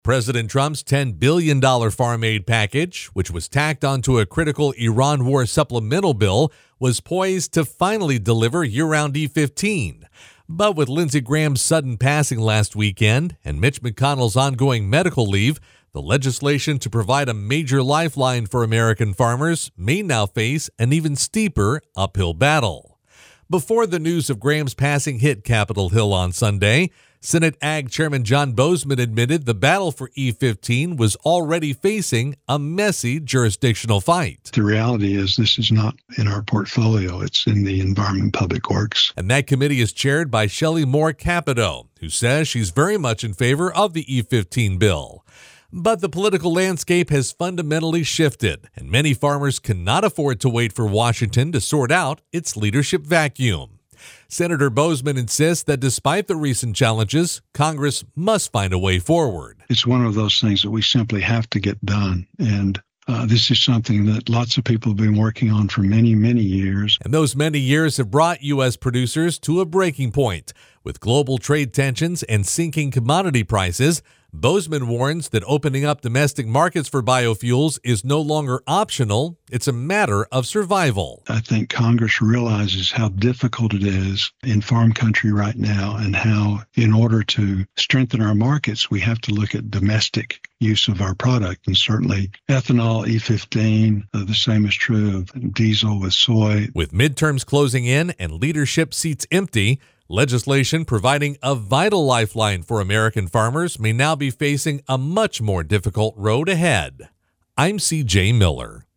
President Trump's $10 billion farm aid package, which was tacked onto a critical Iran war supplemental bill, was poised to finally deliver year-round E-15. But with Lindsey Graham's sudden passing last weekend and Mitch McConnell's ongoing medical leave, the legislation to provide a major lifeline for American farmers may now face an even steeper uphill battle. Before the news of Graham's passing hit Capitol Hill on Sunday, Senate Ag Chairman John Boozman admitted the battle for E-15 was already facing a messy jurisdictional fight. The reality is this is not in our portfolio. It's in the Environment and Public Works. And that committee is chaired by Shelley Moore Capito, who says she's very much in favor of the E-15 bill. But the political landscape has fundamentally shifted, and many farmers cannot afford to wait for Washington to sort out its leadership vacuum. Senator Boozman insists that despite the recent challenges, Congress must find a way forward. It's one of those things that we simply have to get done, and this is something that lots of people have been working on for many, many years. And those many years have brought U.S. producers to a breaking point. With global trade tensions and sinking commodity prices, Boozman warns that opening up domestic markets for biofuels is no longer optional. It's a matter of survival. I think Congress realizes how difficult it is in farm country right now and how, in order to strengthen our markets, we have to look at domestic use of our product. And certainly ethanol, E-15, the same is true of diesel with soy. With midterms closing in and leadership seats empty, legislation providing a vital lifeline for American farmers may now be facing a much more difficult road ahead. I'm C.J. Miller.